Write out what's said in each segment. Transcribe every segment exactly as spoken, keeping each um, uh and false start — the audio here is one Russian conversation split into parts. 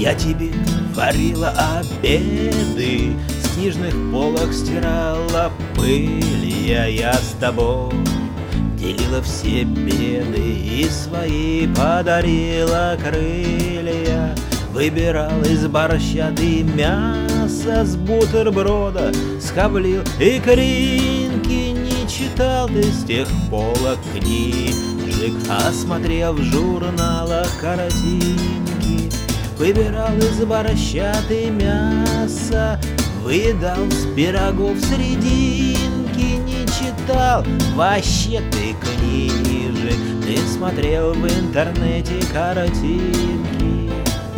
Я тебе варила обеды, с книжных полок стирала пыль. Я, я с тобой делила все беды и свои подарила крылья. Выбирал из борща ты мясо, с бутерброда скоблил икринки. Не читал ты с тех полок книжек, а смотрел в журналах картинки. Выбирал из борща ты мясо, выедал с пирогов срединки. Не читал вообще ты книжек, ты смотрел в интернете картинки.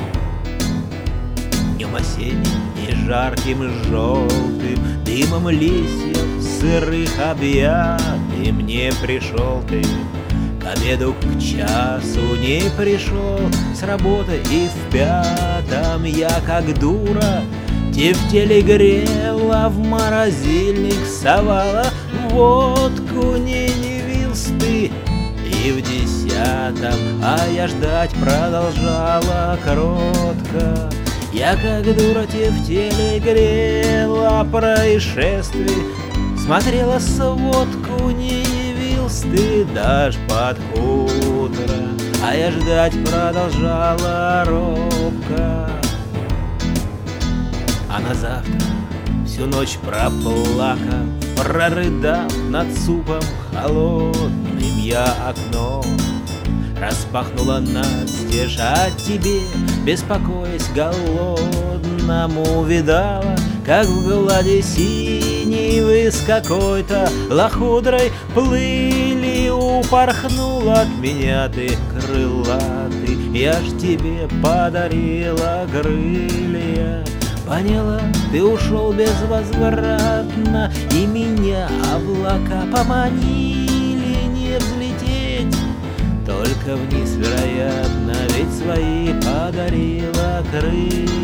Днем осенним и жарким желтым, дымом листьев сырых объятым не пришел ты. К обеду к часу не пришел с работы, и в пятом я, как дура, те в теле грела, в морозильник совала водку. Не явился ты и в десятом, а я ждать продолжала кротко. Я, как дура, те в теле грела, происшествий смотрела сводку. Не явился ты даже под утро, а я ждать продолжала робко. А на завтра всю ночь проплакав, прорыдав над супом холодным, я окно распахнула настежь, а тебе, беспокоясь голодному, видала, как в глади синей вы с какой-то лохудрой плыли. Упорхнул от меня ты крылатый, я ж тебе подарила крылья. Поняла, ты ушел безвозвратно, и меня облака поманили не взлететь, только вниз, вероятно, ведь свои подарила крылья.